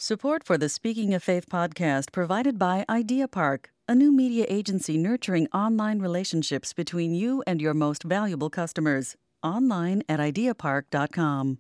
Support for the Speaking of Faith podcast provided by Idea Park, a new media agency nurturing online relationships between you and your most valuable customers. Online at ideapark.com.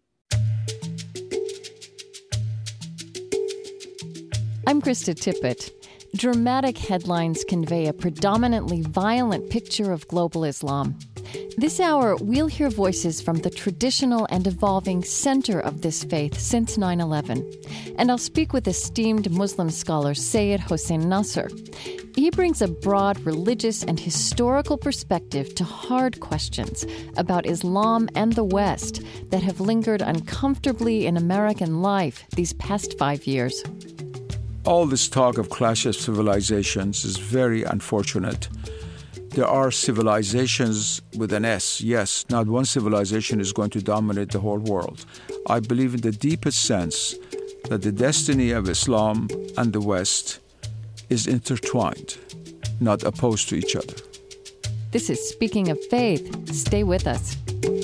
I'm Krista Tippett. Dramatic headlines convey a predominantly violent picture of global Islam. This hour, we'll hear voices from the traditional and evolving center of this faith since 9/11. And I'll speak with esteemed Muslim scholar Syed Hossein Nasr. He brings a broad religious and historical perspective to hard questions about Islam and the West that have lingered uncomfortably in American life these past 5 years. All this talk of clash of civilizations is very unfortunate. There are civilizations with an S. Yes, not one civilization is going to dominate the whole world. I believe in the deepest sense that the destiny of Islam and the West is intertwined, not opposed to each other. This is Speaking of Faith. Stay with us.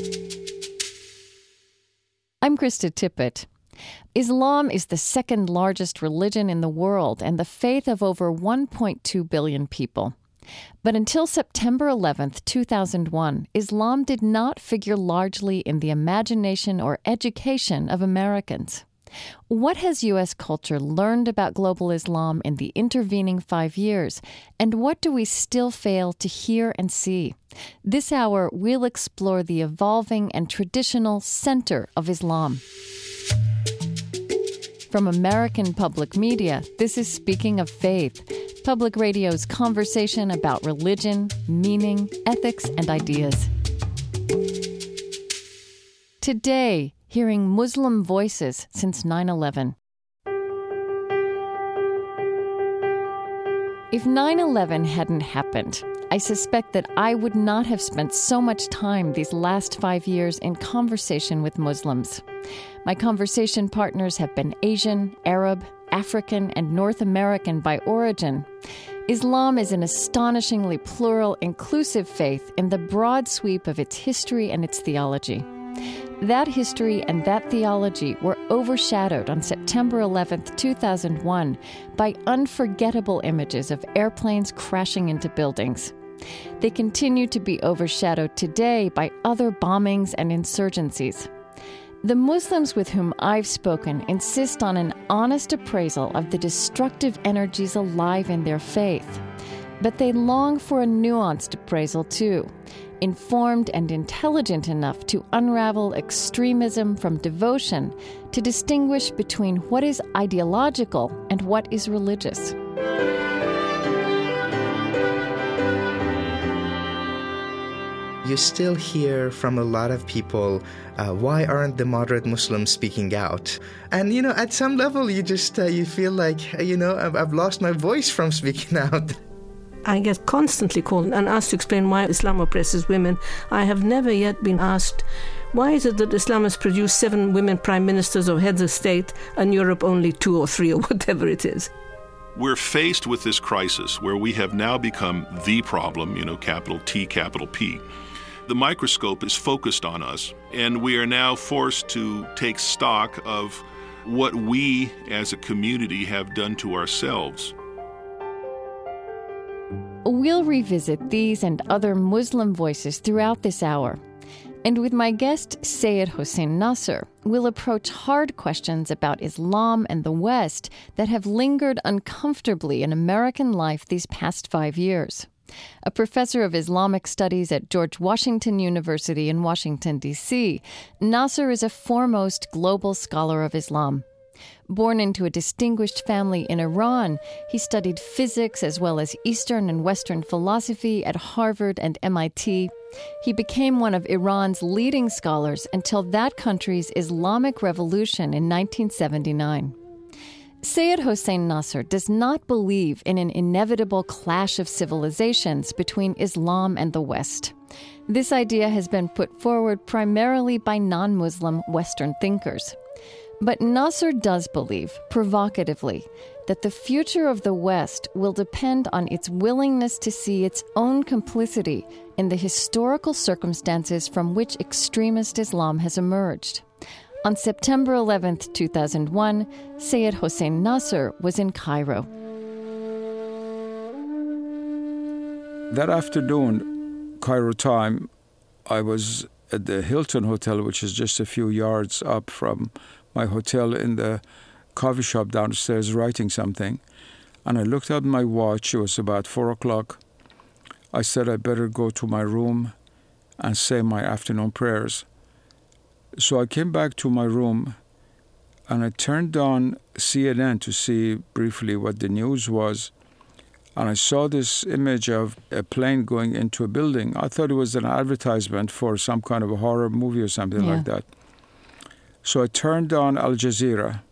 I'm Krista Tippett. Islam is the second largest religion in the world and the faith of over 1.2 billion people. But until September 11th, 2001, Islam did not figure largely in the imagination or education of Americans. What has U.S. culture learned about global Islam in the intervening 5 years, and what do we still fail to hear and see? This hour, we'll explore the evolving and traditional center of Islam. From American Public Media, this is Speaking of Faith, public radio's conversation about religion, meaning, ethics, and ideas. Today, hearing Muslim voices since 9/11. If 9/11 hadn't happened, I suspect that I would not have spent so much time these last 5 years in conversation with Muslims. My conversation partners have been Asian, Arab, African, and North American by origin. Islam is an astonishingly plural, inclusive faith in the broad sweep of its history and its theology. That history and that theology were overshadowed on September 11th, 2001 by unforgettable images of airplanes crashing into buildings. They continue to be overshadowed today by other bombings and insurgencies. The Muslims with whom I've spoken insist on an honest appraisal of the destructive energies alive in their faith. But they long for a nuanced appraisal too, informed and intelligent enough to unravel extremism from devotion, to distinguish between what is ideological and what is religious. You still hear from a lot of people, why aren't the moderate Muslims speaking out? And, at some level, you feel like, I've lost my voice from speaking out. I get constantly called and asked to explain why Islam oppresses women. I have never yet been asked, why is it that Islam has produced 7 women prime ministers or heads of state and Europe only 2 or 3 or whatever it is? We're faced with this crisis where we have now become the problem, capital T, capital P. The microscope is focused on us, and we are now forced to take stock of what we as a community have done to ourselves. We'll revisit these and other Muslim voices throughout this hour. And with my guest, Syed Hossein Nasr, we'll approach hard questions about Islam and the West that have lingered uncomfortably in American life these past 5 years. A professor of Islamic studies at George Washington University in Washington, D.C., Nasr is a foremost global scholar of Islam. Born into a distinguished family in Iran, he studied physics as well as Eastern and Western philosophy at Harvard and MIT. He became one of Iran's leading scholars until that country's Islamic Revolution in 1979. Syed Hossein Nasr does not believe in an inevitable clash of civilizations between Islam and the West. This idea has been put forward primarily by non-Muslim Western thinkers. But Nasr does believe, provocatively, that the future of the West will depend on its willingness to see its own complicity in the historical circumstances from which extremist Islam has emerged. On September 11th, 2001, Syed Hossein Nasr was in Cairo. That afternoon, Cairo time, I was at the Hilton Hotel, which is just a few yards up from my hotel, in the coffee shop downstairs, writing something. And I looked at my watch. It was about 4 o'clock. I said I better go to my room and say my afternoon prayers. So I came back to my room and I turned on CNN to see briefly what the news was. And I saw this image of a plane going into a building. I thought it was an advertisement for some kind of a horror movie or something like that. So I turned on Al Jazeera.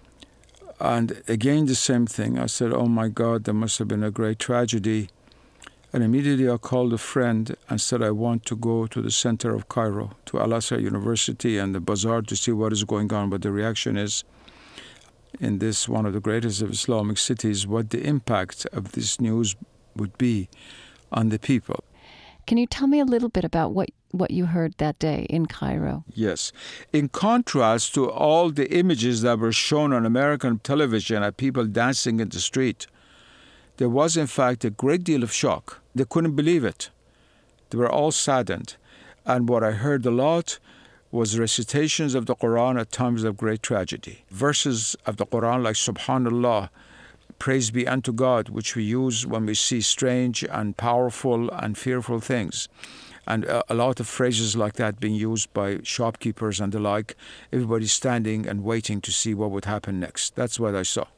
And again, the same thing. I said, oh my God, there must have been a great tragedy. And immediately I called a friend and said, I want to go to the center of Cairo, to Al-Azhar University and the bazaar to see what is going on. But the reaction is, in this one of the greatest of Islamic cities, what the impact of this news would be on the people. Can you tell me a little bit about what you heard that day in Cairo? Yes. In contrast to all the images that were shown on American television of people dancing in the street, there was, in fact, a great deal of shock. They couldn't believe it. They were all saddened. And what I heard a lot was recitations of the Quran at times of great tragedy. Verses of the Quran like Subhanallah, praise be unto God, which we use when we see strange and powerful and fearful things. And a lot of phrases like that being used by shopkeepers and the like, everybody standing and waiting to see what would happen next. That's what I saw.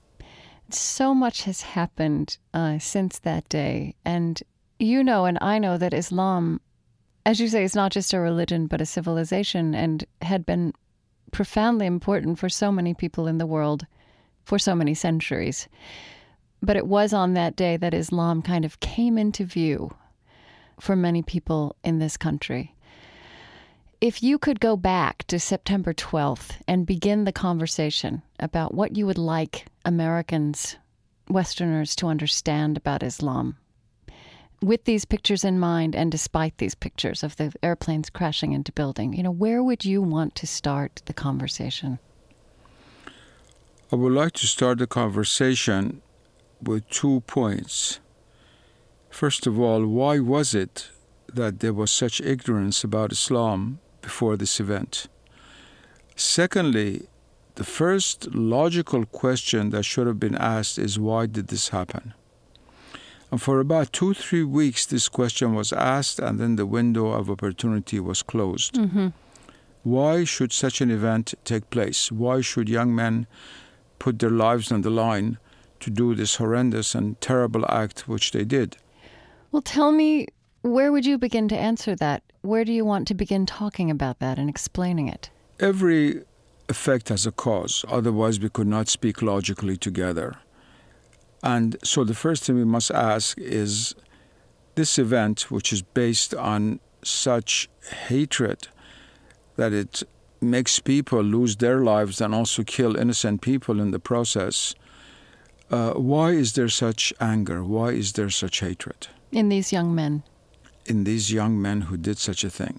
So much has happened since that day. And you know and I know that Islam, as you say, is not just a religion but a civilization, and had been profoundly important for so many people in the world for so many centuries. But it was on that day that Islam kind of came into view for many people in this country. If you could go back to September 12th and begin the conversation about what you would like Americans, Westerners, to understand about Islam, with these pictures in mind and despite these pictures of the airplanes crashing into building, where would you want to start the conversation? I would like to start the conversation with 2 points. First of all, why was it that there was such ignorance about Islam before this event? Secondly, the first logical question that should have been asked is, why did this happen? And for about 2-3 weeks, this question was asked, and then the window of opportunity was closed. Mm-hmm. Why should such an event take place? Why should young men put their lives on the line to do this horrendous and terrible act which they did? Well, tell me, where would you begin to answer that? Where do you want to begin talking about that and explaining it? Every effect has a cause. Otherwise, we could not speak logically together. And so the first thing we must ask is, this event, which is based on such hatred that it makes people lose their lives and also kill innocent people in the process, why is there such anger? Why is there such hatred? In these young men. In these young men who did such a thing.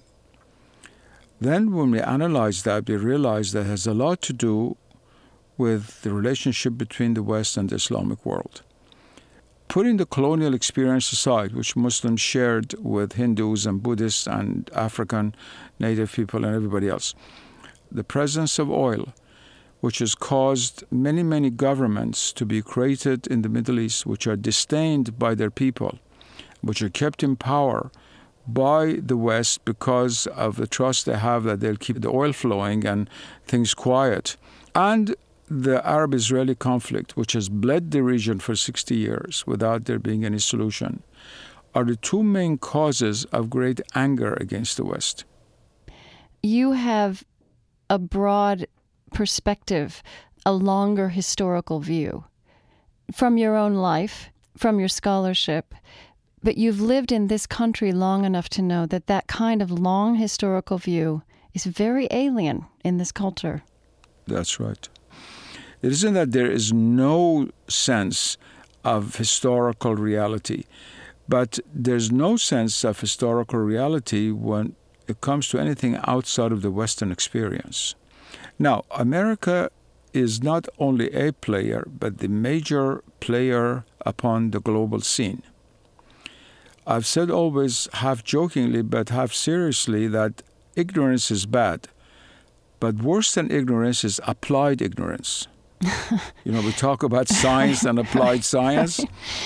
Then when we analyze that, we realize that it has a lot to do with the relationship between the West and the Islamic world. Putting the colonial experience aside, which Muslims shared with Hindus and Buddhists and African native people and everybody else, the presence of oil, which has caused many, many governments to be created in the Middle East, which are disdained by their people, which are kept in power by the West because of the trust they have that they'll keep the oil flowing and things quiet. And the Arab-Israeli conflict, which has bled the region for 60 years without there being any solution, are the 2 main causes of great anger against the West. You have a broad perspective, a longer historical view from your own life, from your scholarship, but you've lived in this country long enough to know that that kind of long historical view is very alien in this culture. That's right. It isn't that there is no sense of historical reality, but there's no sense of historical reality when it comes to anything outside of the Western experience. Now, America is not only a player, but the major player upon the global scene. I've said always, half jokingly but half seriously, that ignorance is bad. But worse than ignorance is applied ignorance. We talk about science and applied science.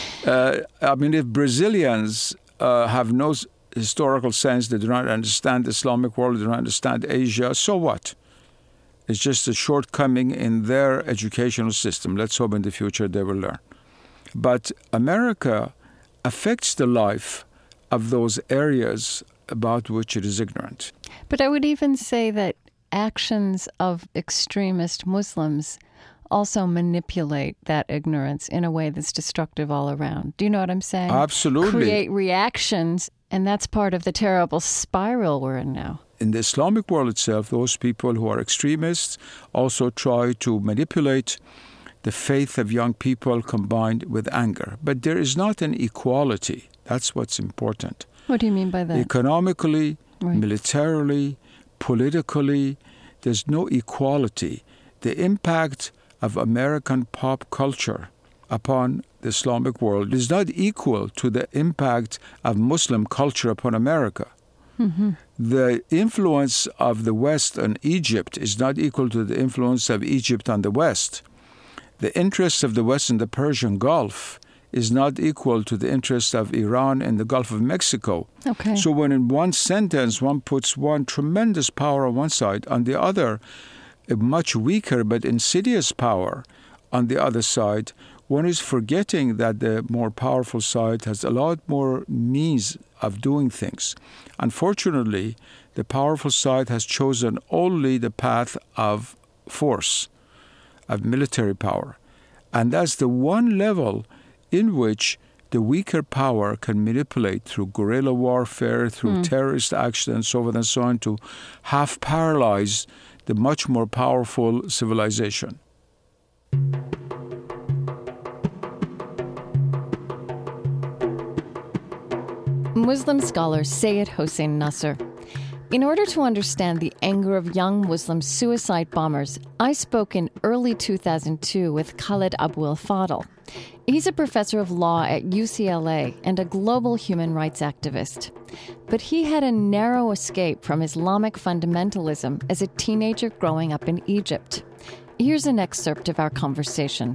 If Brazilians have no historical sense, they do not understand the Islamic world, they do not understand Asia, so what? It's just a shortcoming in their educational system. Let's hope in the future they will learn. But America affects the life of those areas about which it is ignorant. But I would even say that actions of extremist Muslims also manipulate that ignorance in a way that's destructive all around. Do you know what I'm saying? Absolutely. Create reactions, and that's part of the terrible spiral we're in now. In the Islamic world itself, those people who are extremists also try to manipulate the faith of young people combined with anger. But there is not an equality. That's what's important. What do you mean by that? Economically, right. Militarily, politically, there's no equality. The impact of American pop culture upon the Islamic world is not equal to the impact of Muslim culture upon America. Mm-hmm. The influence of the West on Egypt is not equal to the influence of Egypt on the West. The interest of the West in the Persian Gulf is not equal to the interest of Iran in the Gulf of Mexico. Okay. So when in one sentence one puts one tremendous power on one side, on the other, a much weaker but insidious power on the other side, one is forgetting that the more powerful side has a lot more means of doing things. Unfortunately, the powerful side has chosen only the path of force, of military power. And that's the one level in which the weaker power can manipulate through guerrilla warfare, through terrorist action, and so forth and so on, to half paralyze the much more powerful civilization. Muslim scholar Seyyed Hossein Nasr. In order to understand the anger of young Muslim suicide bombers, I spoke in early 2002 with Khaled Abou El Fadl. He's a professor of law at UCLA and a global human rights activist. But he had a narrow escape from Islamic fundamentalism as a teenager growing up in Egypt. Here's an excerpt of our conversation.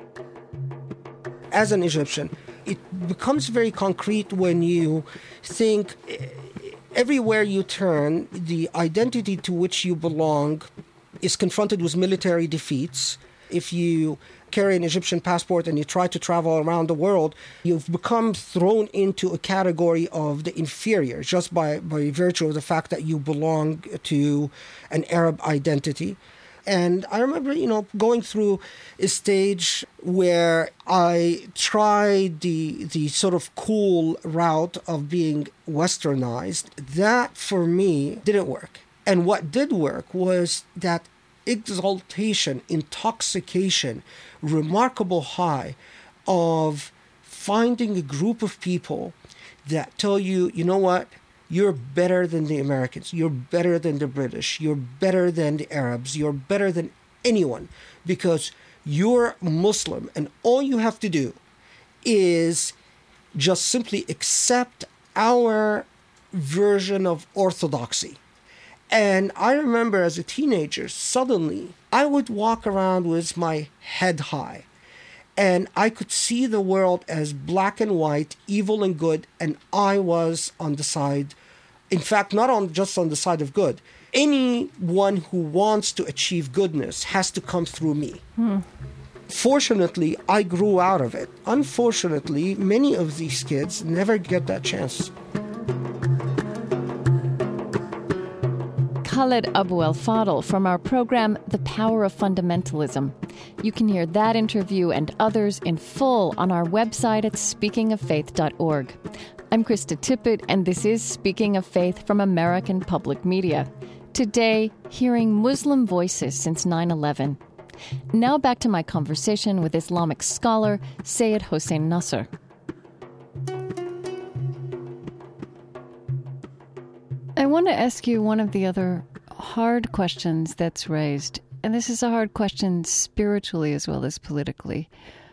As an Egyptian, it becomes very concrete when you think everywhere you turn, the identity to which you belong is confronted with military defeats. If you carry an Egyptian passport and you try to travel around the world, you've become thrown into a category of the inferior just by virtue of the fact that you belong to an Arab identity. And I remember, going through a stage where I tried the sort of cool route of being westernized. That, for me, didn't work. And what did work was that exaltation, intoxication, remarkable high of finding a group of people that tell you, you know what? You're better than the Americans. You're better than the British. You're better than the Arabs. You're better than anyone because you're Muslim. And all you have to do is just simply accept our version of orthodoxy. And I remember as a teenager, suddenly I would walk around with my head high. And I could see the world as black and white, evil and good, and I was on the side, in fact, not just on the side of good. Anyone who wants to achieve goodness has to come through me. Fortunately, I grew out of it. Unfortunately, many of these kids never get that chance. Khaled Abou El Fadl from our program, The Power of Fundamentalism. You can hear that interview and others in full on our website at speakingoffaith.org. I'm Krista Tippett, and this is Speaking of Faith from American Public Media. Today, hearing Muslim voices since 9/11. Now back to my conversation with Islamic scholar Seyyed Hossein Nasr. I want to ask you one of the other hard questions that's raised, and this is a hard question spiritually as well as politically.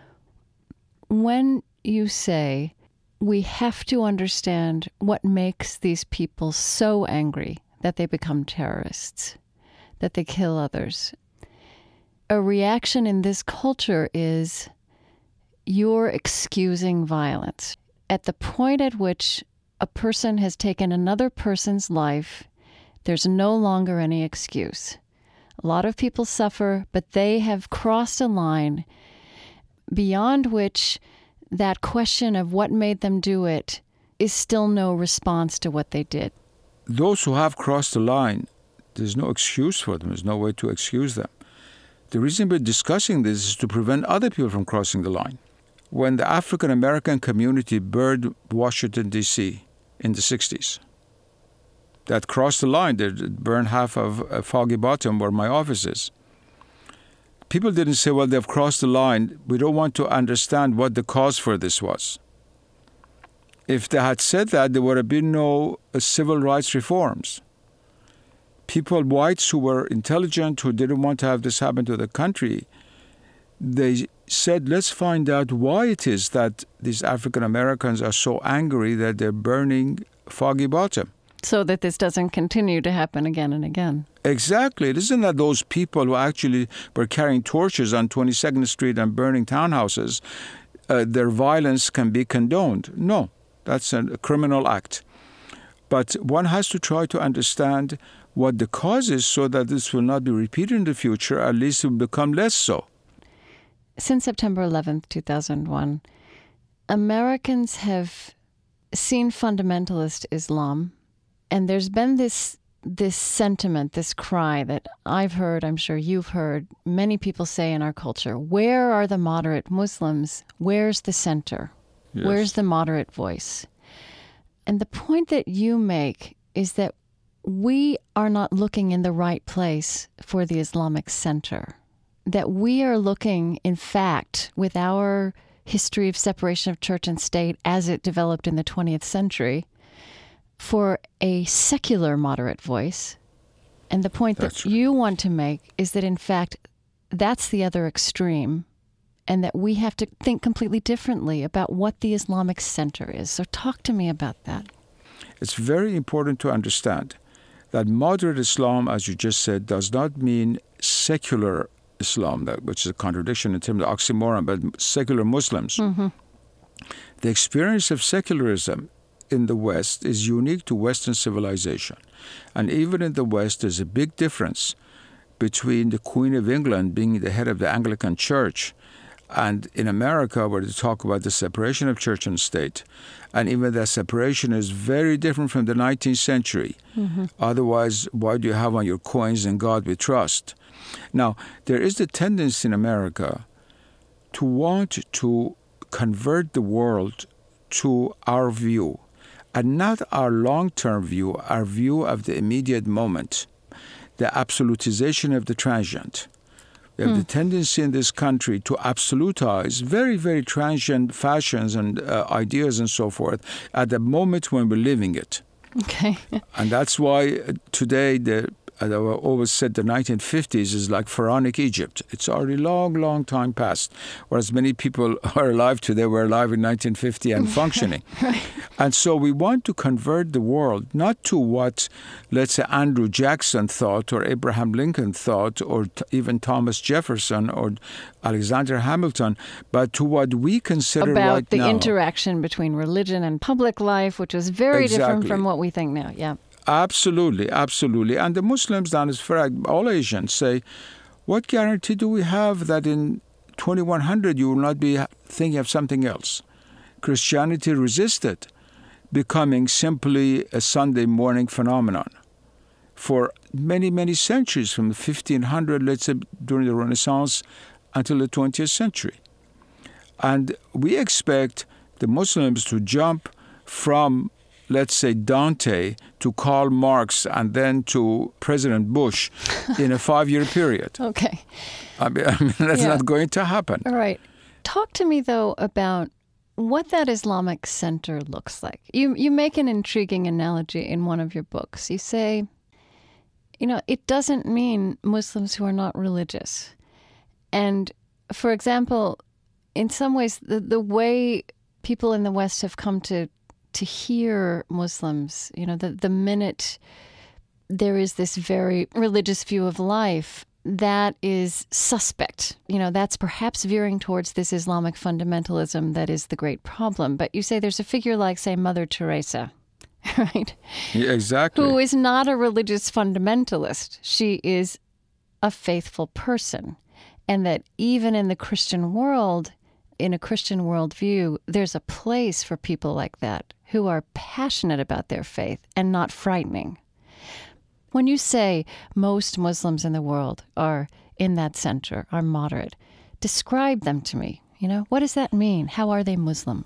When you say we have to understand what makes these people so angry that they become terrorists, that they kill others, a reaction in this culture is you're excusing violence. At the point at which a person has taken another person's life, there's no longer any excuse. A lot of people suffer, but they have crossed a line beyond which that question of what made them do it is still no response to what they did. Those who have crossed the line, there's no excuse for them. There's no way to excuse them. The reason we're discussing this is to prevent other people from crossing the line. When the African American community burned Washington, D.C. in the 60s, that crossed the line. They burned half of Foggy Bottom, where my office is. People didn't say, well, they've crossed the line. We don't want to understand what the cause for this was. If they had said that, there would have been no civil rights reforms. People, whites who were intelligent, who didn't want to have this happen to the country, they said, let's find out why it is that these African Americans are so angry that they're burning Foggy Bottom. So that this doesn't continue to happen again and again. Exactly. It isn't that those people who actually were carrying torches on 22nd Street and burning townhouses, their violence can be condoned. No, that's a criminal act. But one has to try to understand what the cause is so that this will not be repeated in the future, at least it will become less so. Since September 11th, 2001, Americans have seen fundamentalist Islam, and there's been this sentiment, this cry that I've heard, I'm sure you've heard, many people say in our culture, where are the moderate Muslims? Where's the center? Yes. Where's the moderate voice? And the point that you make is that we are not looking in the right place for the Islamic center. That we are looking, in fact, with our history of separation of church and state as it developed in the 20th century, for a secular moderate voice. And the point that you want to make is that, in fact, that's the other extreme, and that we have to think completely differently about what the Islamic center is. So talk to me about that. It's very important to understand that moderate Islam, as you just said, does not mean secular Islam, which is a contradiction in terms of oxymoron, but secular Muslims. Mm-hmm. The experience of secularism in the West is unique to Western civilization. And even in the West, there's a big difference between the Queen of England being the head of the Anglican Church and in America, where they talk about the separation of church and state. And even that separation is very different from the 19th century. Mm-hmm. Otherwise, why do you have on your coins, "In God we trust"? Now, there is the tendency in America to want to convert the world to our view, and not our long-term view, our view of the immediate moment, the absolutization of the transient. We have the tendency in this country to absolutize very, very transient fashions and ideas and so forth at the moment when we're living it. Okay. And that's why today, I always said the 1950s is like Pharaonic Egypt. It's already long time past. Whereas many people are alive today were alive in 1950 and functioning. Right. And so we want to convert the world, not to what, let's say, Andrew Jackson thought or Abraham Lincoln thought or even Thomas Jefferson or Alexander Hamilton, but to what we consider about right the now. Interaction between religion and public life, which was very different from what we think now. Yeah. Absolutely. And the Muslims, down as far as all Asians, say, what guarantee do we have that in 2100 you will not be thinking of something else? Christianity resisted becoming simply a Sunday morning phenomenon for many centuries, from the 1500, let's say, during the Renaissance until the 20th century. And we expect the Muslims to jump from, let's say, Dante to Karl Marx and then to President Bush in a 5-year period. Okay. I mean that's not going to happen. All right. Talk to me, though, about what that Islamic center looks like. You make an intriguing analogy in one of your books. You say, it doesn't mean Muslims who are not religious. And, for example, in some ways, the way people in the West have come to hear Muslims, the minute there is this very religious view of life, that is suspect. That's perhaps veering towards this Islamic fundamentalism that is the great problem. But you say there's a figure like, say, Mother Teresa, right? Yeah, exactly. Who is not a religious fundamentalist. She is a faithful person. And that even in the Christian world, in a Christian worldview, there's a place for people like that who are passionate about their faith and not frightening. When you say most Muslims in the world are in that center, are moderate, describe them to me. What does that mean? How are they Muslim?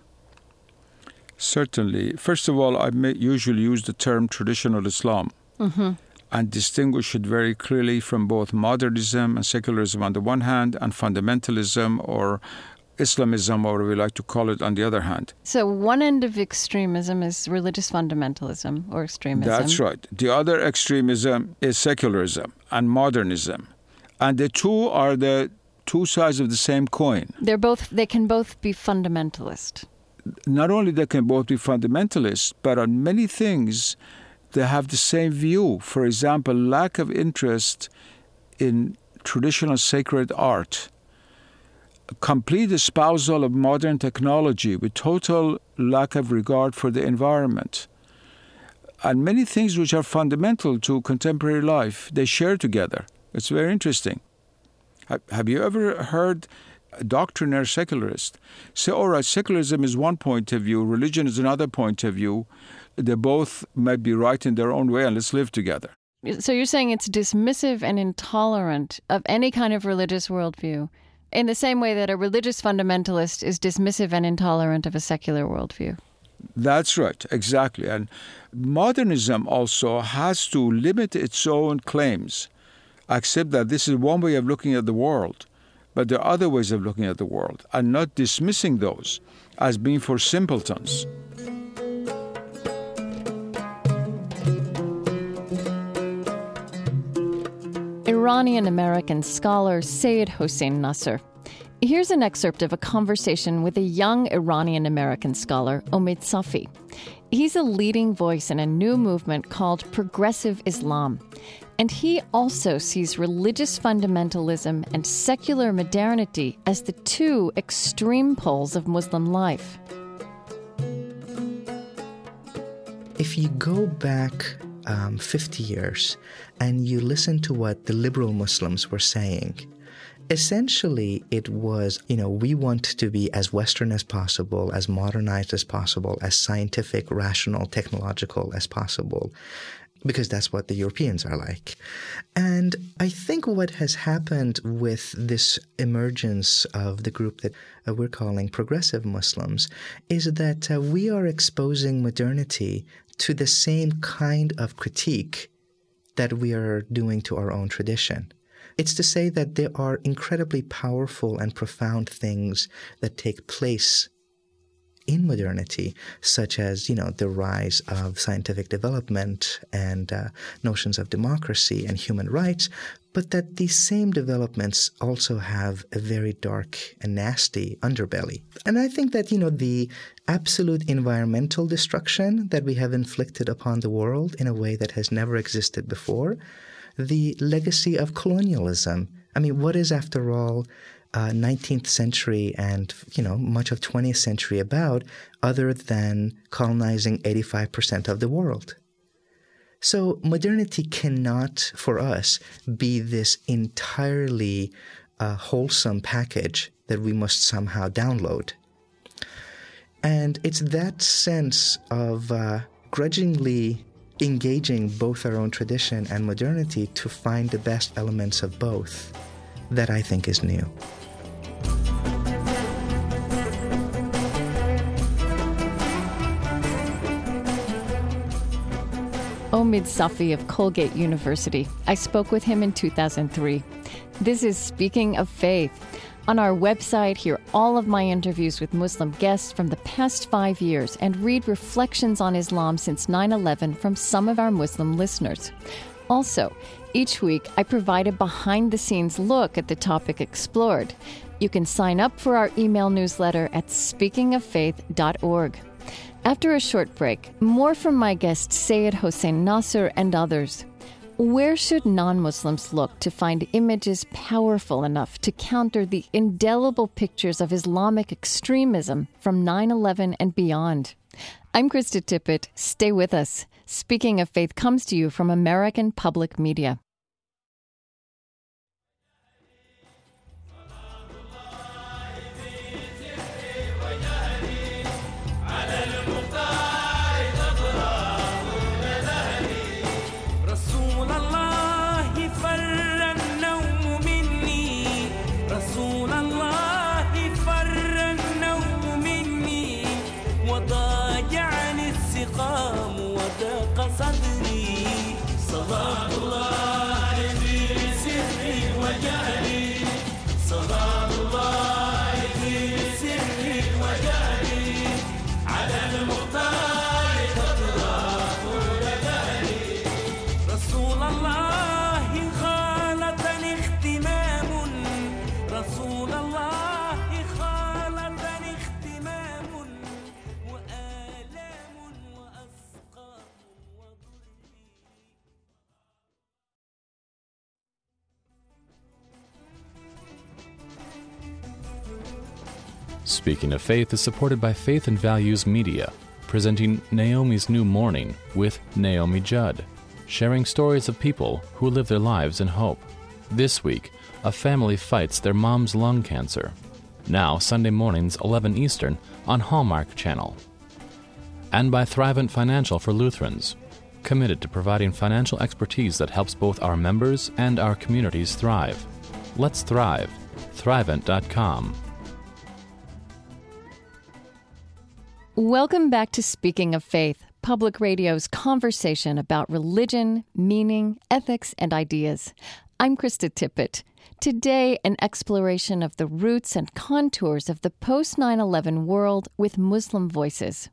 Certainly. First of all, I usually use the term traditional Islam and distinguish it very clearly from both modernism and secularism on the one hand and fundamentalism or Islamism, or whatever we like to call it, on the other hand. So one end of extremism is religious fundamentalism or extremism. That's right. The other extremism is secularism and modernism. And the two are the two sides of the same coin. They can both be fundamentalist. Not only they can both be fundamentalist, but on many things they have the same view. For example, lack of interest in traditional sacred art, complete espousal of modern technology with total lack of regard for the environment, and many things which are fundamental to contemporary life, they share together. It's very interesting. Have you ever heard a doctrinaire secularist say, all right, secularism is one point of view, religion is another point of view, they both might be right in their own way, and let's live together? So you're saying it's dismissive and intolerant of any kind of religious worldview, in the same way that a religious fundamentalist is dismissive and intolerant of a secular worldview. That's right, exactly. And modernism also has to limit its own claims, accept that this is one way of looking at the world, but there are other ways of looking at the world, and not dismissing those as being for simpletons. Iranian-American scholar Seyyed Hossein Nasr. Here's an excerpt of a conversation with a young Iranian-American scholar, Omid Safi. He's a leading voice in a new movement called Progressive Islam. And he also sees religious fundamentalism and secular modernity as the two extreme poles of Muslim life. If you go back 50 years and you listen to what the liberal Muslims were saying, essentially it was, we want to be as Western as possible, as modernized as possible, as scientific, rational, technological as possible, because that's what the Europeans are like. And I think what has happened with this emergence of the group that we're calling progressive Muslims is that we are exposing modernity to the same kind of critique that we are doing to our own tradition. It's to say that there are incredibly powerful and profound things that take place in modernity, such as, the rise of scientific development and notions of democracy and human rights, but that these same developments also have a very dark and nasty underbelly. And I think that, the absolute environmental destruction that we have inflicted upon the world in a way that has never existed before, the legacy of colonialism. I mean, what is, after all, 19th century and, much of 20th century about other than colonizing 85% of the world? So modernity cannot, for us, be this entirely wholesome package that we must somehow download. And it's that sense of grudgingly engaging both our own tradition and modernity to find the best elements of both that I think is new. Omid Safi of Colgate University. I spoke with him in 2003. This is Speaking of Faith. On our website, hear all of my interviews with Muslim guests from the past 5 years and read reflections on Islam since 9/11 from some of our Muslim listeners. Also, Each week, I provide a behind-the-scenes look at the topic explored. You can sign up for our email newsletter at speakingoffaith.org. After a short break, more from my guest Syed Hossein Nasr and others. Where should non-Muslims look to find images powerful enough to counter the indelible pictures of Islamic extremism from 9/11 and beyond? I'm Krista Tippett. Stay with us. Speaking of Faith comes to you from American Public Media. Speaking of Faith is supported by Faith and Values Media, presenting Naomi's New Morning with Naomi Judd, sharing stories of people who live their lives in hope. This week, a family fights their mom's lung cancer. Now, Sunday mornings, 11 Eastern, on Hallmark Channel. And by Thrivent Financial for Lutherans, committed to providing financial expertise that helps both our members and our communities thrive. Let's thrive. Thrivent.com. Welcome back to Speaking of Faith, Public Radio's conversation about religion, meaning, ethics, and ideas. I'm Krista Tippett. Today, an exploration of the roots and contours of the post-9/11 world with Muslim voices.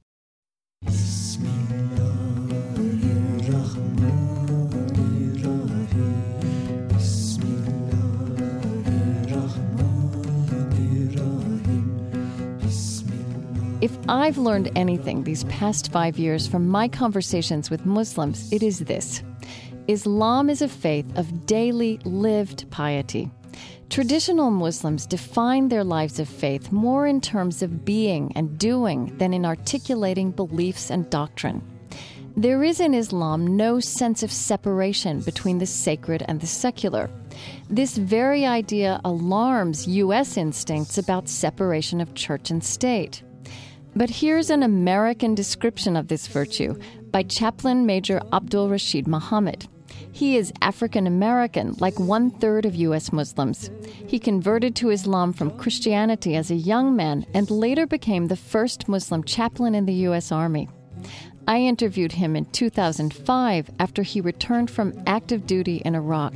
If I've learned anything these past 5 years from my conversations with Muslims, it is this. Islam is a faith of daily lived piety. Traditional Muslims define their lives of faith more in terms of being and doing than in articulating beliefs and doctrine. There is in Islam no sense of separation between the sacred and the secular. This very idea alarms U.S. instincts about separation of church and state. But here's an American description of this virtue by Chaplain Major Abdul Rashid Muhammad. He is African American, like 1/3 of U.S. Muslims. He converted to Islam from Christianity as a young man and later became the first Muslim chaplain in the U.S. Army. I interviewed him in 2005 after he returned from active duty in Iraq.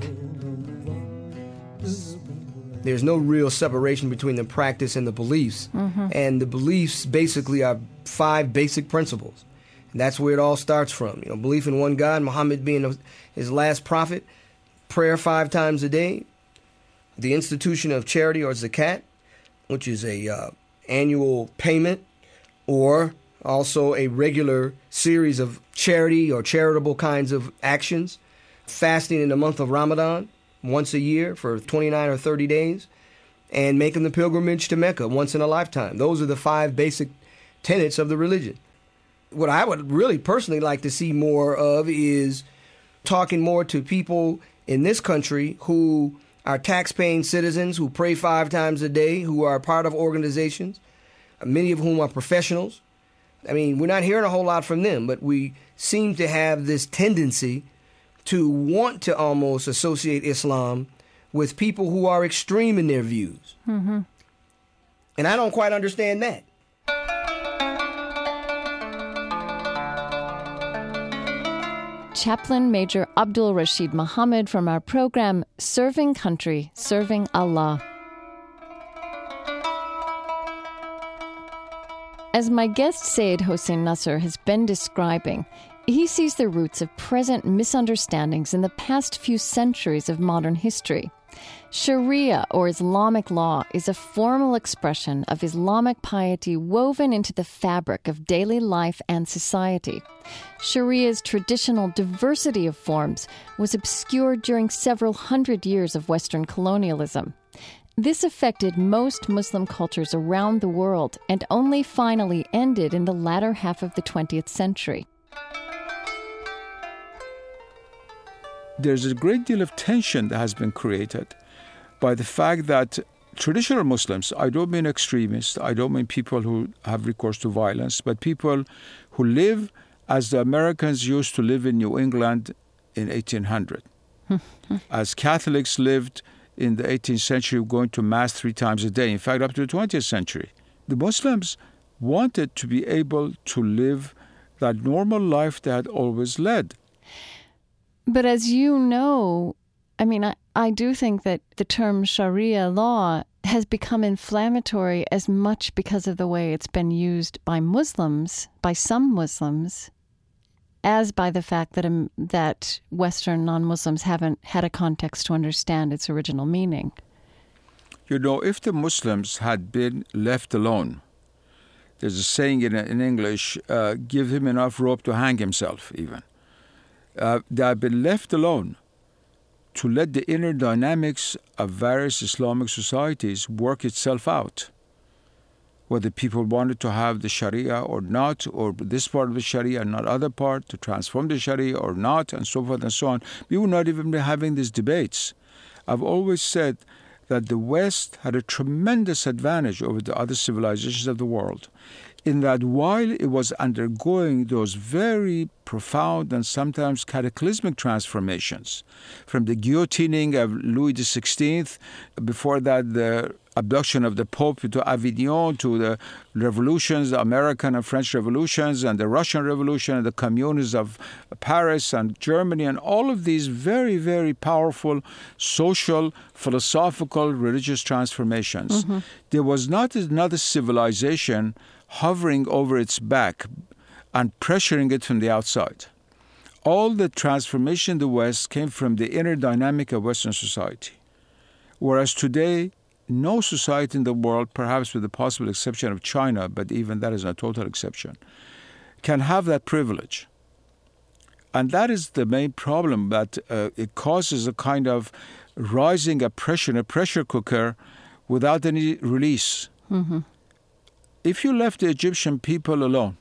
There's no real separation between the practice and the beliefs. And the beliefs basically are 5 basic principles. And that's where it all starts from. Belief in one God, Muhammad being his last prophet, prayer 5 times a day, the institution of charity or zakat, which is a annual payment, or also a regular series of charity or charitable kinds of actions, fasting in the month of Ramadan, once a year for 29 or 30 days, and making the pilgrimage to Mecca once in a lifetime. Those are the 5 basic tenets of the religion. What I would really personally like to see more of is talking more to people in this country who are tax-paying citizens, who pray 5 times a day, who are part of organizations, many of whom are professionals. I mean, we're not hearing a whole lot from them, but we seem to have this tendency to want to almost associate Islam with people who are extreme in their views. And I don't quite understand that. Chaplain Major Abdul Rashid Muhammad from our program, Serving Country, Serving Allah. As my guest Syed Hossein Nasr has been describing, He sees the roots of present misunderstandings in the past few centuries of modern history. Sharia, or Islamic law, is a formal expression of Islamic piety woven into the fabric of daily life and society. Sharia's traditional diversity of forms was obscured during several hundred years of Western colonialism. This affected most Muslim cultures around the world and only finally ended in the latter half of the 20th century. There's a great deal of tension that has been created by the fact that traditional Muslims, I don't mean extremists, I don't mean people who have recourse to violence, but people who live as the Americans used to live in New England in 1800. As Catholics lived in the 18th century, going to Mass 3 times a day, in fact, up to the 20th century. The Muslims wanted to be able to live that normal life they had always led. But as you know, I do think that the term Sharia law has become inflammatory as much because of the way it's been used by Muslims, by some Muslims, as by the fact that Western non-Muslims haven't had a context to understand its original meaning. You know, if the Muslims had been left alone, there's a saying in English, give him enough rope to hang himself, even. They have been left alone to let the inner dynamics of various Islamic societies work itself out. Whether people wanted to have the Sharia or not, or this part of the Sharia and not other part, to transform the Sharia or not, and so forth and so on. We would not even be having these debates. I've always said that the West had a tremendous advantage over the other civilizations of the world, in that while it was undergoing those very profound and sometimes cataclysmic transformations, from the guillotining of Louis XVI, before that the abduction of the Pope to Avignon, to the revolutions, the American and French revolutions, and the Russian Revolution, and the communes of Paris and Germany, and all of these very, very powerful social, philosophical, religious transformations. Mm-hmm. There was not another civilization hovering over its back and pressuring it from the outside. All the transformation in the West came from the inner dynamic of Western society. Whereas today, no society in the world, perhaps with the possible exception of China, but even that is a total exception, can have that privilege. And that is the main problem, that it causes a kind of rising of pressure in a pressure cooker without any release. Mm-hmm. If you left the Egyptian people alone,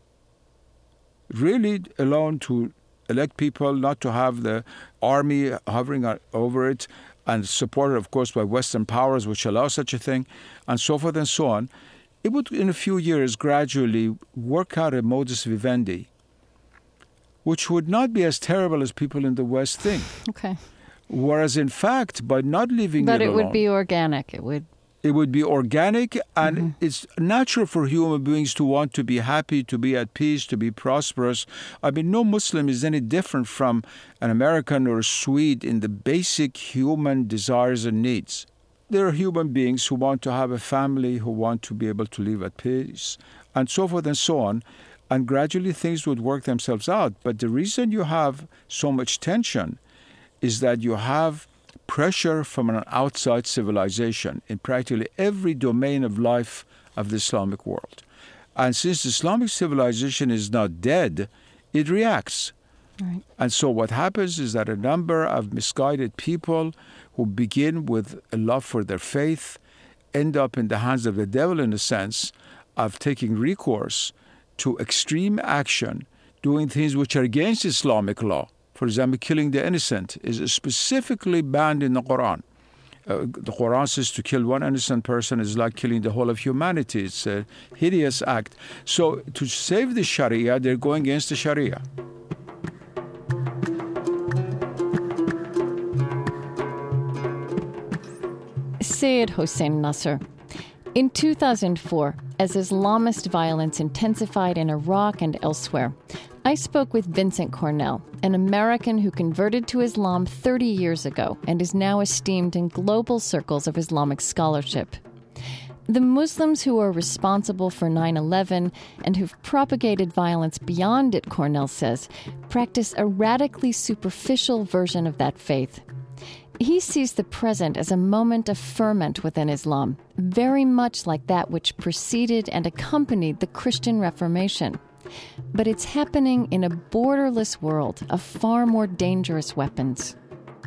really alone, to elect people, not to have the army hovering over it, and supported, of course, by Western powers, which allow such a thing, and so forth and so on, it would, in a few years, gradually work out a modus vivendi, which would not be as terrible as people in the West think. Okay. Whereas, in fact, by not leaving it alone... But it would be organic. It would be organic, and mm-hmm. It's natural for human beings to want to be happy, to be at peace, to be prosperous. I mean, no Muslim is any different from an American or a Swede in the basic human desires and needs. There are human beings who want to have a family, who want to be able to live at peace, and so forth and so on. And gradually things would work themselves out. But the reason you have so much tension is that you have pressure from an outside civilization in practically every domain of life of the Islamic world. And since the Islamic civilization is not dead, it reacts. Right. And so what happens is that a number of misguided people who begin with a love for their faith end up in the hands of the devil, in a sense, of taking recourse to extreme action, doing things which are against Islamic law. For example, killing the innocent is specifically banned in the Quran. The Quran says to kill one innocent person is like killing the whole of humanity. It's a hideous act. So to save the Sharia, they're going against the Sharia. Syed Hossein Nasr. In 2004, as Islamist violence intensified in Iraq and elsewhere, I spoke with Vincent Cornell, an American who converted to Islam 30 years ago and is now esteemed in global circles of Islamic scholarship. The Muslims who are responsible for 9/11 and who've propagated violence beyond it, Cornell says, practice a radically superficial version of that faith. He sees the present as a moment of ferment within Islam, very much like that which preceded and accompanied the Christian Reformation. But it's happening in a borderless world of far more dangerous weapons.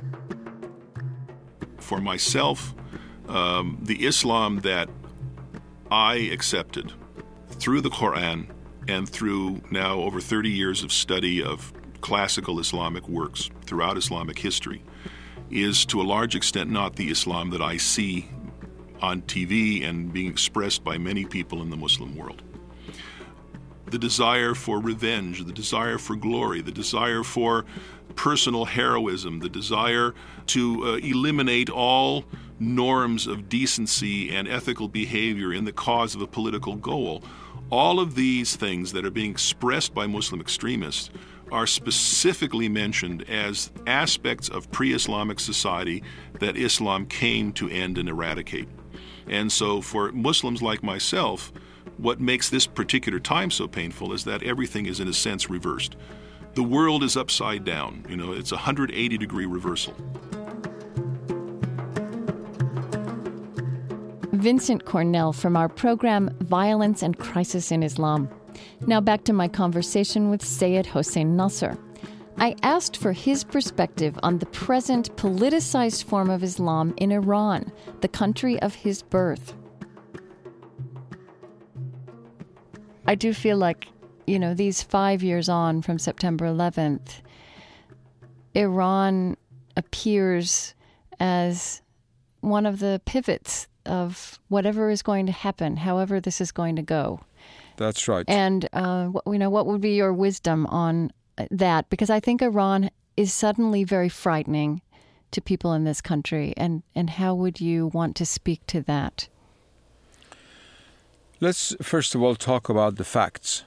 For myself, the Islam that I accepted through the Quran and through now over 30 years of study of classical Islamic works throughout Islamic history is to a large extent not the Islam that I see on TV and being expressed by many people in the Muslim world. The desire for revenge, the desire for glory, the desire for personal heroism, the desire to eliminate all norms of decency and ethical behavior in the cause of a political goal. All of these things that are being expressed by Muslim extremists are specifically mentioned as aspects of pre-Islamic society that Islam came to end and eradicate. And so for Muslims like myself, what makes this particular time so painful is that everything is in a sense reversed. The world is upside down. It's a 180-degree reversal. Vincent Cornell from our program Violence and Crisis in Islam. Now back to my conversation with Seyyed Hossein Nasr. I asked for his perspective on the present politicized form of Islam in Iran, the country of his birth. I do feel like, these 5 years on from September 11th, Iran appears as one of the pivots of whatever is going to happen, however this is going to go. That's right. And, what would be your wisdom on that? Because I think Iran is suddenly very frightening to people in this country. And how would you want to speak to that? Let's first of all talk about the facts.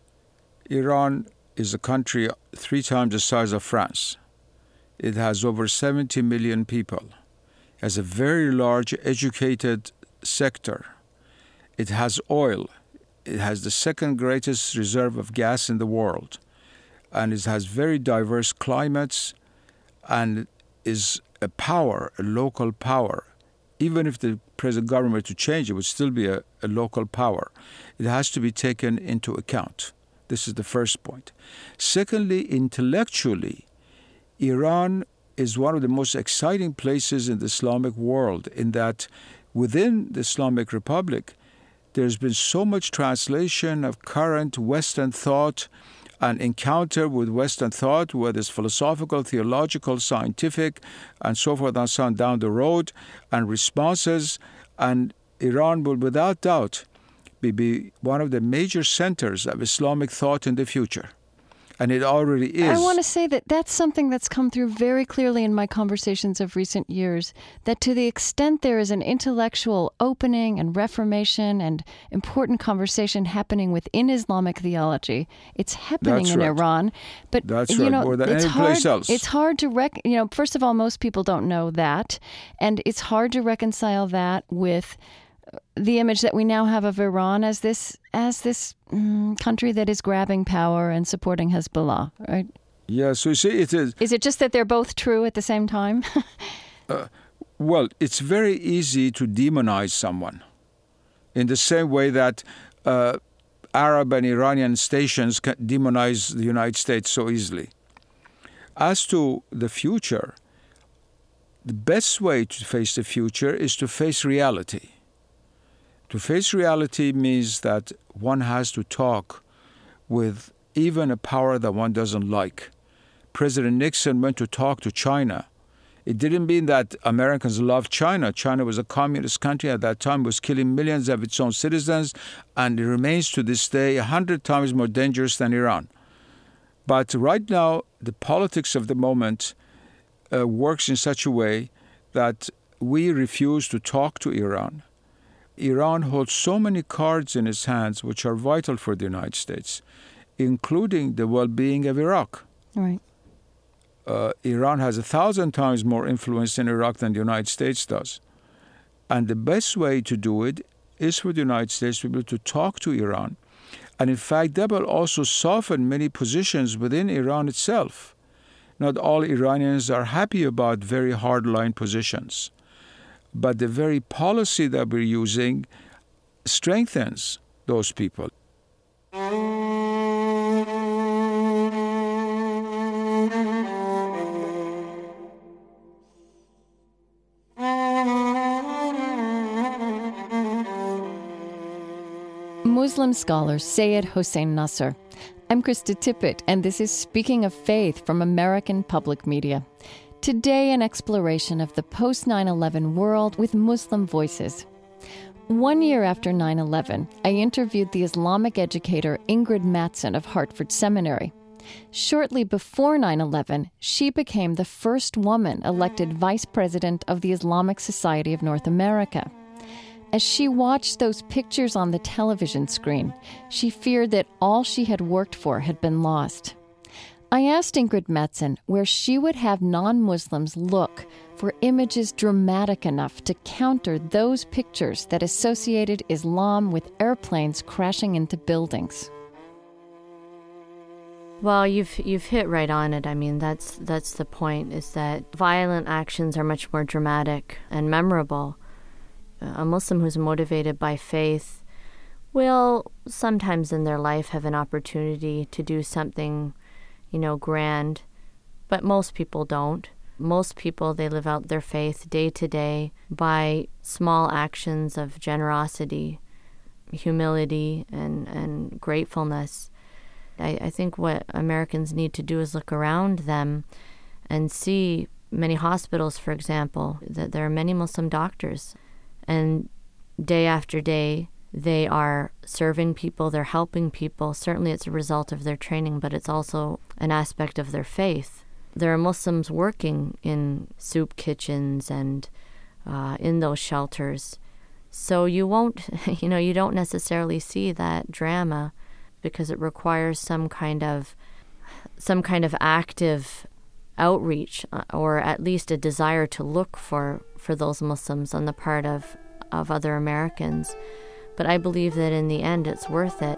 Iran is a country 3 times the size of France. It has over 70 million people. It has a very large educated sector. It has oil. It has the second greatest reserve of gas in the world. And it has very diverse climates and is a power, a local power. Even if the present government were to change, it would still be a local power. It has to be taken into account. This is the first point. Secondly, intellectually, Iran is one of the most exciting places in the Islamic world in that within the Islamic Republic, there's been so much translation of current Western thought and encounter with Western thought, whether it's philosophical, theological, scientific, and so forth and so on down the road, and responses. And Iran will without doubt be one of the major centers of Islamic thought in the future. And it already is. I want to say that that's something that's come through very clearly in my conversations of recent years, that to the extent there is an intellectual opening and reformation and important conversation happening within Islamic theology, it's happening in Iran. But, that's right, more than any place else. It's hard to, first of all, most people don't know that. And it's hard to reconcile that with the image that we now have of Iran as this country that is grabbing power and supporting Hezbollah, right? Yeah, so you see, it is. Is it just that they're both true at the same time? Well, it's very easy to demonize someone in the same way that Arab and Iranian stations can demonize the United States so easily. As to the future, the best way to face the future is to face reality. To face reality means that one has to talk with even a power that one doesn't like. President Nixon went to talk to China. It didn't mean that Americans loved China. China was a communist country at that time, was killing millions of its own citizens, and it remains to this day 100 times more dangerous than Iran. But right now, the politics of the moment works in such a way that we refuse to talk to Iran. Iran holds so many cards in its hands which are vital for the United States, including the well-being of Iraq. Right. Iran has 1,000 times more influence in Iraq than the United States does. And the best way to do it is for the United States to be able to talk to Iran. And in fact, that will also soften many positions within Iran itself. Not all Iranians are happy about very hardline positions. But the very policy that we're using strengthens those people. Muslim scholar Seyyed Hossein Nasr. I'm Krista Tippett, and this is Speaking of Faith from American Public Media. Today, an exploration of the post-9/11 world with Muslim voices. 1 year after 9/11, I interviewed the Islamic educator Ingrid Mattson of Hartford Seminary. Shortly before 9/11, she became the first woman elected vice president of the Islamic Society of North America. As she watched those pictures on the television screen, she feared that all she had worked for had been lost. I asked Ingrid Mattson where she would have non-Muslims look for images dramatic enough to counter those pictures that associated Islam with airplanes crashing into buildings. Well, you've hit right on it. I mean, that's the point, is that violent actions are much more dramatic and memorable. A Muslim who's motivated by faith will sometimes in their life have an opportunity to do something, grand, but most people don't. Most people, they live out their faith day to day by small actions of generosity, humility, and gratefulness. I think what Americans need to do is look around them and see many hospitals, for example, that there are many Muslim doctors. And day after day, they are serving people, they're helping people. Certainly it's a result of their training, but it's also an aspect of their faith. There are Muslims working in soup kitchens and in those shelters. So you won't, you don't necessarily see that drama because it requires some kind of active outreach, or at least a desire to look for those Muslims on the part of other Americans. But I believe that in the end it's worth it.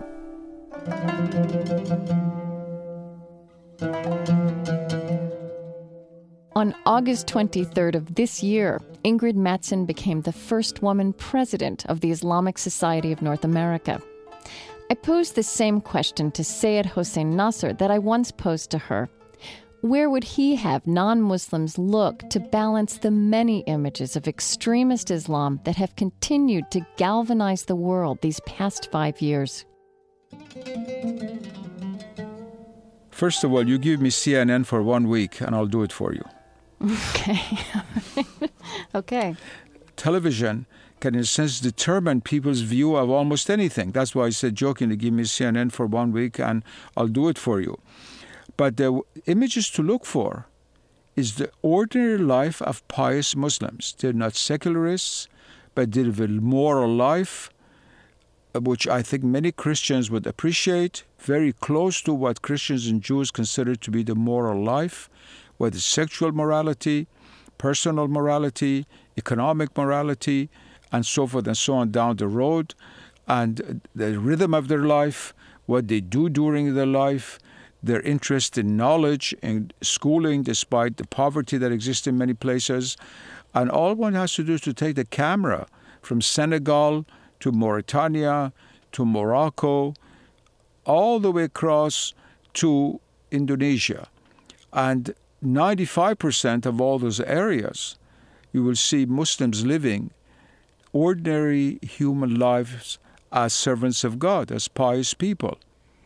On August 23rd of this year, Ingrid Mattson became the first woman president of the Islamic Society of North America. I posed the same question to Seyyed Hossein Nasr that I once posed to her. Where would he have non-Muslims look to balance the many images of extremist Islam that have continued to galvanize the world these past 5 years? First of all, you give me CNN for 1 week and I'll do it for you. Okay. Okay. Television can, in a sense, determine people's view of almost anything. That's why I said jokingly, give me CNN for 1 week and I'll do it for you. But the images to look for is the ordinary life of pious Muslims. They're not secularists, but they live a moral life, which I think many Christians would appreciate, very close to what Christians and Jews consider to be the moral life, whether sexual morality, personal morality, economic morality, and so forth and so on down the road, and the rhythm of their life, what they do during their life, their interest in knowledge and schooling despite the poverty that exists in many places. And all one has to do is to take the camera from Senegal to Mauritania to Morocco, all the way across to Indonesia. And 95% of all those areas, you will see Muslims living ordinary human lives as servants of God, as pious people.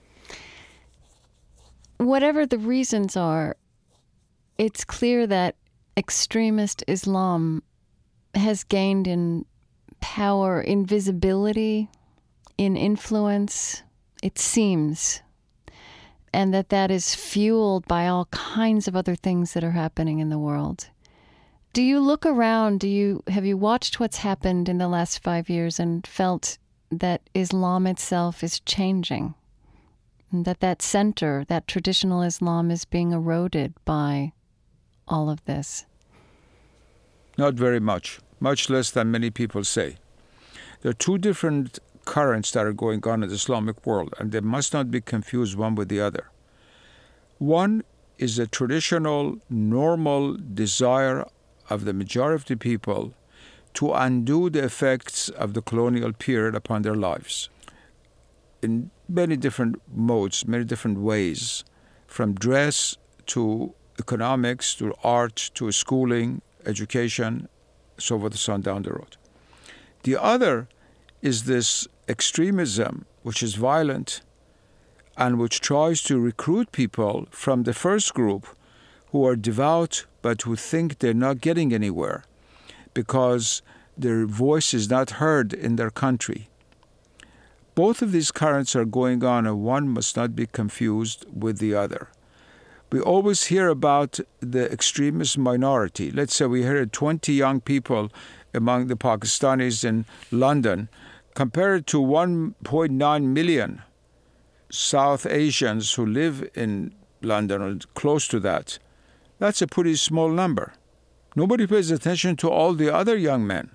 Whatever the reasons are, it's clear that extremist Islam has gained in power, in visibility, in influence, it seems, and that is fueled by all kinds of other things that are happening in the world. Do you look around, have you watched what's happened in the last 5 years and felt that Islam itself is changing? That center, that traditional Islam, is being eroded by all of this? Not very much less than many people say. There are two different currents that are going on in the Islamic world, and they must not be confused one with the other. One is a traditional, normal desire of the majority of the people to undo the effects of the colonial period upon their lives in many different modes, many different ways, from dress to economics to art to schooling, education, so forth and so on down the road. The other is this extremism, which is violent and which tries to recruit people from the first group who are devout but who think they're not getting anywhere because their voice is not heard in their country. Both of these currents are going on, and one must not be confused with the other. We always hear about the extremist minority. Let's say we hear 20 young people among the Pakistanis in London, compared to 1.9 million South Asians who live in London or close to that. That's a pretty small number. Nobody pays attention to all the other young men.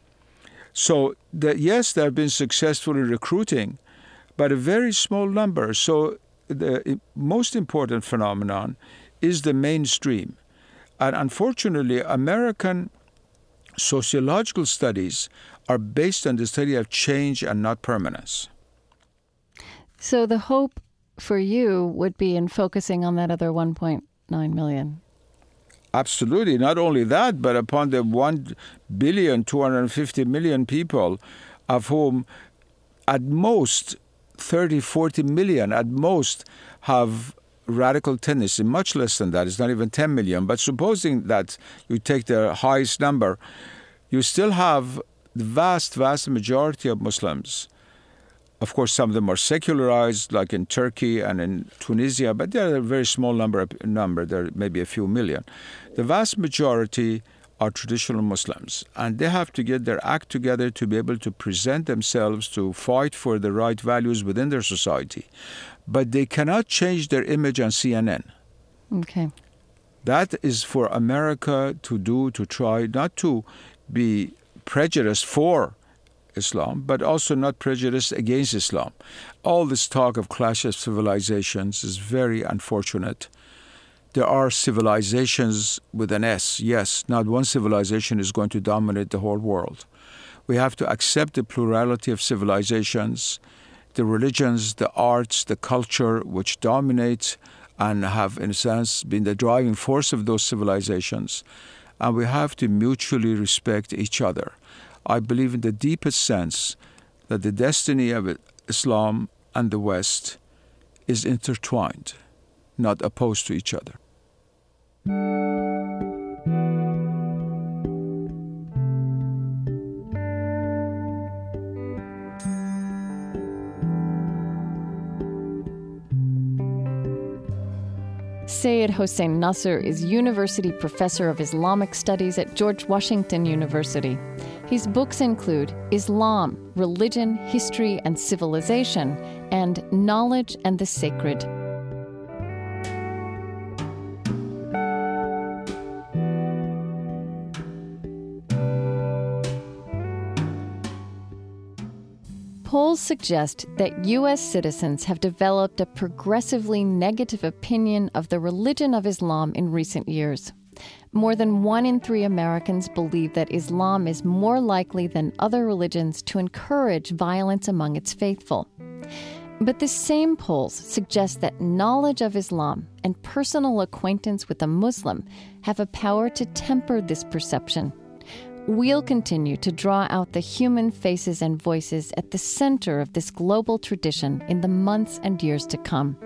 So, yes, they have been successful in recruiting, but a very small number. So the most important phenomenon is the mainstream. And unfortunately, American sociological studies are based on the study of change and not permanence. So the hope for you would be in focusing on that other 1.9 million. Absolutely. Not only that, but upon the 1,250,000,000 people, of whom at most 30, 40 million at most have radical tendency, much less than that. It's not even 10 million. But supposing that you take the highest number, you still have the vast majority of Muslims. Of course, some of them are secularized, like in Turkey and in Tunisia, but they're a very small number. There may be a few million. The vast majority are traditional Muslims, and they have to get their act together to be able to present themselves, to fight for the right values within their society. But they cannot change their image on CNN. Okay. That is for America to do, to try not to be prejudiced for Islam, but also not prejudiced against Islam. All this talk of clash of civilizations is very unfortunate. There are civilizations with an S. Yes, not one civilization is going to dominate the whole world. We have to accept the plurality of civilizations, the religions, the arts, the culture, which dominate and have, in a sense, been the driving force of those civilizations. And we have to mutually respect each other. I believe in the deepest sense that the destiny of Islam and the West is intertwined, not opposed to each other. Seyyed Hossein Nasr is University Professor of Islamic Studies at George Washington University. His books include Islam, Religion, History, and Civilization, and Knowledge and the Sacred. Polls suggest that U.S. citizens have developed a progressively negative opinion of the religion of Islam in recent years. More than 1 in 3 Americans believe that Islam is more likely than other religions to encourage violence among its faithful. But the same polls suggest that knowledge of Islam and personal acquaintance with a Muslim have a power to temper this perception. We'll continue to draw out the human faces and voices at the center of this global tradition in the months and years to come.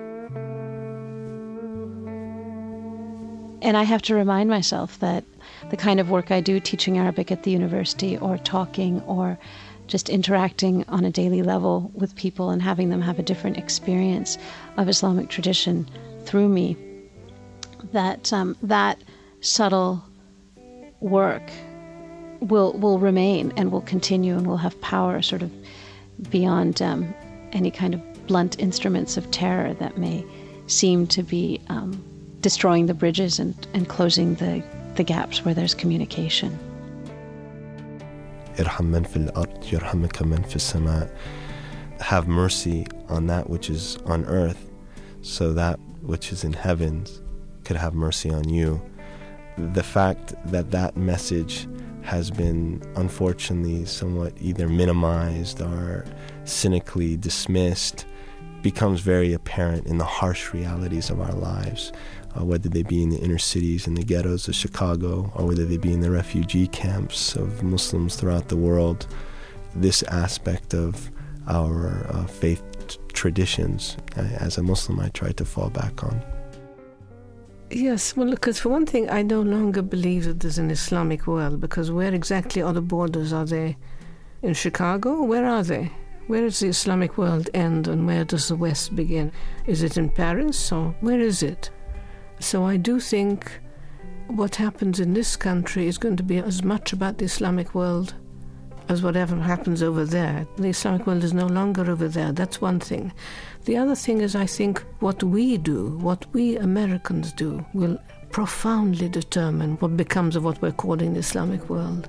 And I have to remind myself that the kind of work I do teaching Arabic at the university or talking or just interacting on a daily level with people and having them have a different experience of Islamic tradition through me, that that subtle work will remain and will continue and will have power sort of beyond any kind of blunt instruments of terror that may seem to be destroying the bridges and closing the gaps where there's communication. irham man fil ard yarhamka man fis sama. Have mercy on that which is on earth, so that which is in heavens could have mercy on you. The fact that that message has been unfortunately somewhat either minimized or cynically dismissed becomes very apparent in the harsh realities of our lives, whether they be in the inner cities, in the ghettos of Chicago, or whether they be in the refugee camps of Muslims throughout the world. This aspect of our faith traditions, as a Muslim, I try to fall back on. Yes, well, because for one thing, I no longer believe that there's an Islamic world, because where exactly are the borders? Are they in Chicago? Where are they? Where does the Islamic world end and where does the West begin? Is it in Paris or where is it? So I do think what happens in this country is going to be as much about the Islamic world as whatever happens over there. The Islamic world is no longer over there. That's one thing. The other thing is, I think what we do, what we Americans do, will profoundly determine what becomes of what we're calling the Islamic world.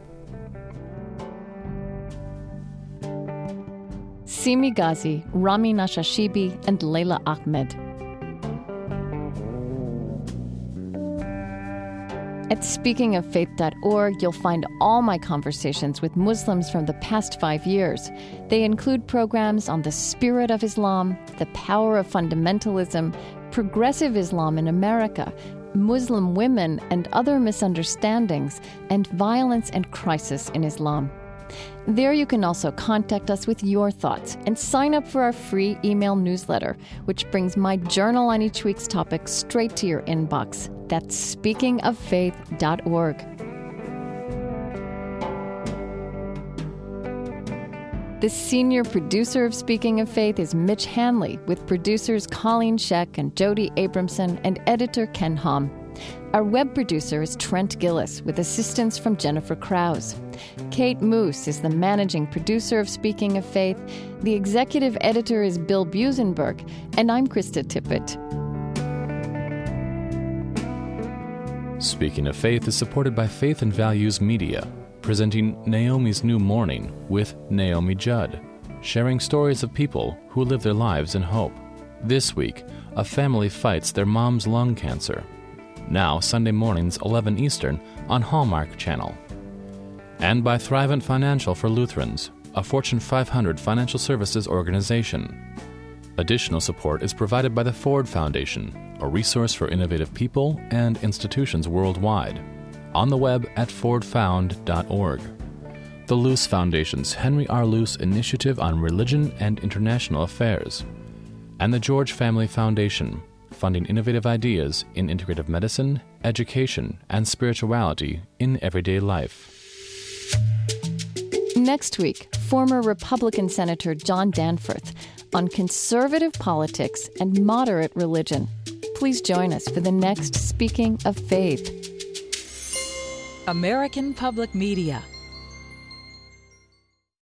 Simi Ghazi, Rami Nashashibi, and Layla Ahmed. At speakingoffaith.org, you'll find all my conversations with Muslims from the past 5 years. They include programs on the spirit of Islam, the power of fundamentalism, progressive Islam in America, Muslim women and other misunderstandings, and violence and crisis in Islam. There you can also contact us with your thoughts and sign up for our free email newsletter, which brings my journal on each week's topic straight to your inbox. That's speakingoffaith.org. The senior producer of Speaking of Faith is Mitch Hanley, with producers Colleen Scheck and Jody Abramson and editor Ken Hom. Our web producer is Trent Gillis, with assistance from Jennifer Krause. Kate Moose is the managing producer of Speaking of Faith. The executive editor is Bill Busenberg, and I'm Krista Tippett. Speaking of Faith is supported by Faith and Values Media, presenting Naomi's New Morning with Naomi Judd, sharing stories of people who live their lives in hope. This week, a family fights their mom's lung cancer. Now, Sunday mornings, 11 Eastern, on Hallmark Channel. And by Thrivent Financial for Lutherans, a Fortune 500 financial services organization. Additional support is provided by the Ford Foundation, a resource for innovative people and institutions worldwide, on the web at fordfound.org. The Luce Foundation's Henry R. Luce Initiative on Religion and International Affairs, and the George Family Foundation, funding innovative ideas in integrative medicine, education, and spirituality in everyday life. Next week, former Republican Senator John Danforth on conservative politics and moderate religion. Please join us for the next Speaking of Faith. American Public Media